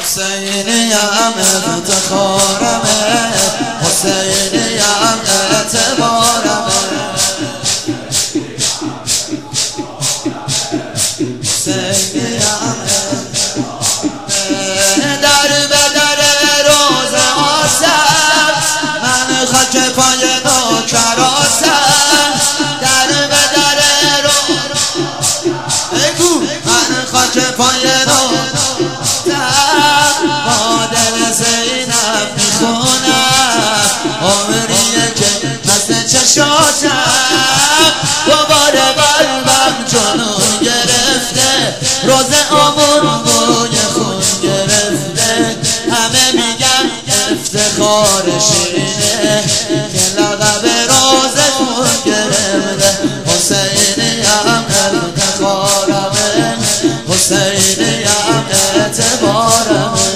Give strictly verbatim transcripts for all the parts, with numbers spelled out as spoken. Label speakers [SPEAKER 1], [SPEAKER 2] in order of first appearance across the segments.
[SPEAKER 1] حسینیم افتخارمه، حسینیم اعتبارمه، حسینیم در به در روز آسم من خاک پای نوکراتم، در به در روز بگو من خاک پای نوکراتم، با دل زینب میخونم عمریه که مثل چشاتم، دوباره قلبم جنون گرفته، روز آمون بوی خون گرفته، همه میگن افتخار شیرینه که لقب روز خون گرفته، حسینیم افتخارمه، حسینیم اعتبارمه.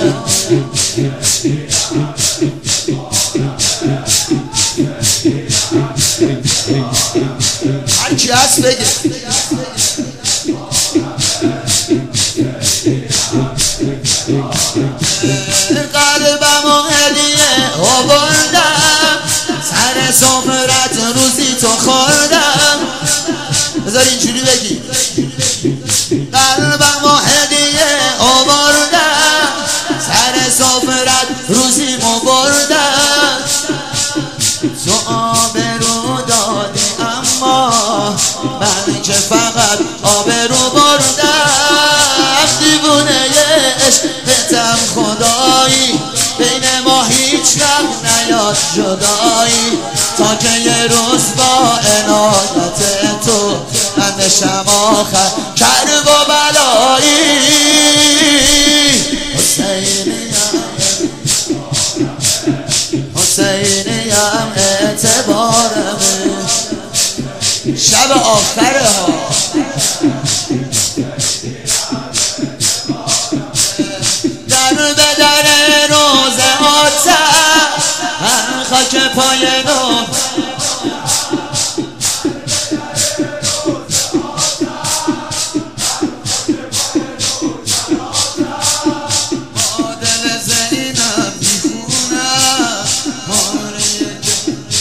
[SPEAKER 1] هرچی هست بگه. قلبم و هدیه آوردم، سر سفرت روزی تو خوردم، بذار اینجوری بگی. قلبم و هدیه آوردم، سر سفرت روزی مو بردم، تو آبرو دادی اما من که فقط آبرو بردم، دیوونه عشقتم خدایی، بین ما هیچ وقت نیاد جدایی، تا که یه روز با عنایت تو من بشم آخر کرب و بلایی. حسینیم حسینیم اعتبارمه، شب آخره ها. در به در روز آتش من خاک پای نو، با دل زینب میخونم ماریه که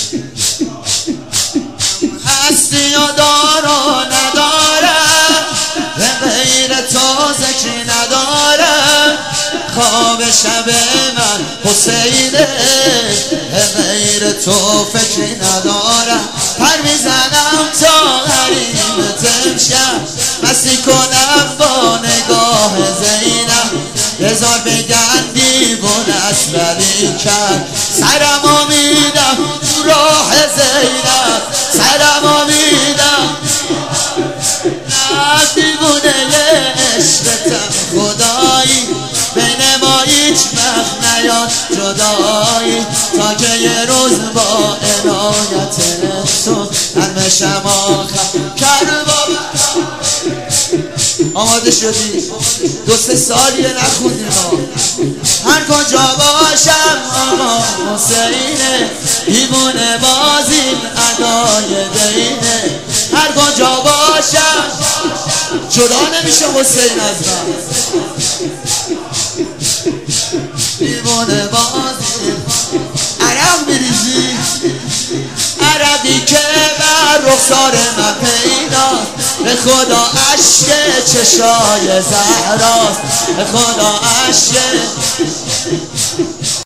[SPEAKER 1] هستی و دار و ندارم، به غیر تو ذکری ندارم، خواب شب من حسینه، به غیر تو فکری ندارم، پر میزنم تا حریمت امشب، مستی کنم با نگاه زینب، هزار بگن دیوونه است ولی کرد، سرمو میدم تو راه زینب، سرمو میدم نه دیوونه عشقتم خدایی، بین ما هیچ وقت نیاد جدایی، تا که یه روز با عنایت تو من بشم آخر کرب. آماده شدی؟ دو سه سالیه نخوندیم ها. هر کجا باشم آقا حسینه، دیوونه بازی ادای دینه، هر کجا باشم جدا نمیشه حسین از من، دیوونه بازی. عرق میریزی، عرقی که بر رخسار من پیداست، به خدا عشق چشای زهراست، به خدا عشق